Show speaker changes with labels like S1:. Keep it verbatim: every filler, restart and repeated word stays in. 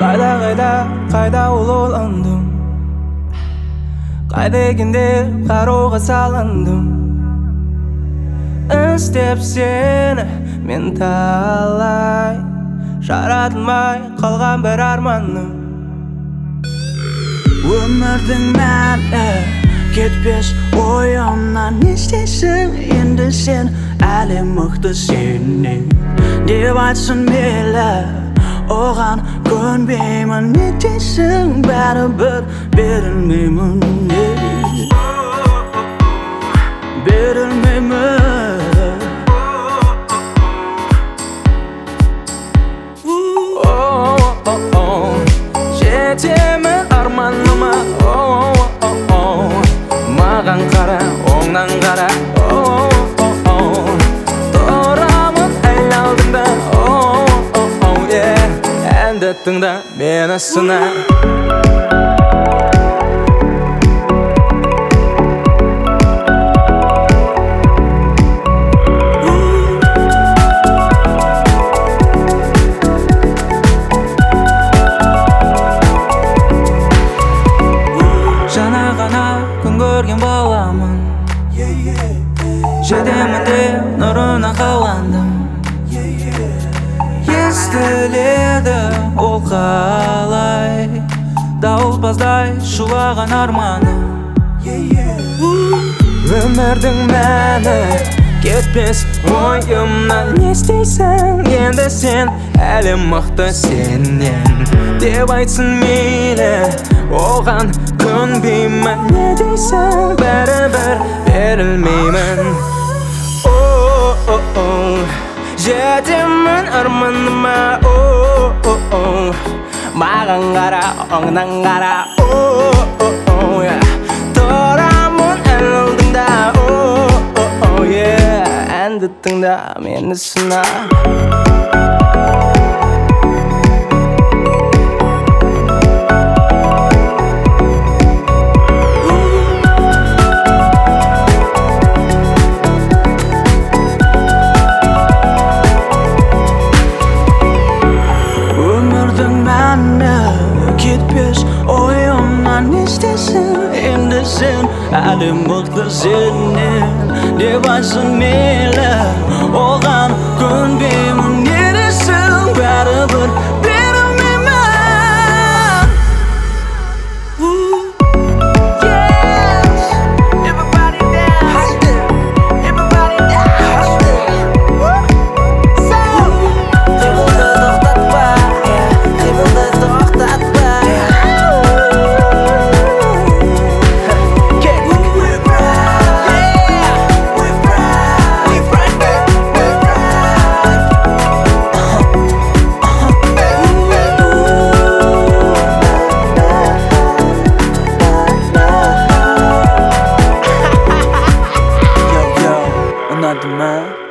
S1: Kayda kayda kayda ululандым, Kayda ekенде кароого салындым. Іздеп сені мен талай, жаратылмай қалған бір арманым.
S2: Өмірдің мәні кетпес ойымнан. Не істейсің енді сен, әлі мықты сенен деп айтсын мейлі, оған көнбеймін. Не дейсің, бәрібір берілмеймін, берілмеймін.
S1: Жетемін арманыма, маған қара, оңнан қара. Тұрамын әл алдыңда, әнді тыңда, мені сына. Жаңа ғана күн көрген баламын, жетемін деп нұрына қаландым. Естіледі ол қалай, дауылпаздай шулаған арманым. Өмірдің мәні кетпес ойымнан. Не істейсің енді сен, әлі мықты сенен деп айтсын мейлі, оған көнбеймін. Не дейсің, бәрібір берілмеймін. Жетемін арманыма, маған қара, оңнан қара. Тұрамын әл алдыңда, әнді тыңда, мені сына. Кетпес ойымнан. Не істейсің енді сен, әлі мықты сенен деп айтсын мейлі, оған көнбеймін. Не дейсің, бәрібір берілмеймін. Everybody dance, everybody dance. Қимылды тоқтатпа, қимылды тоқтатпа. Another man.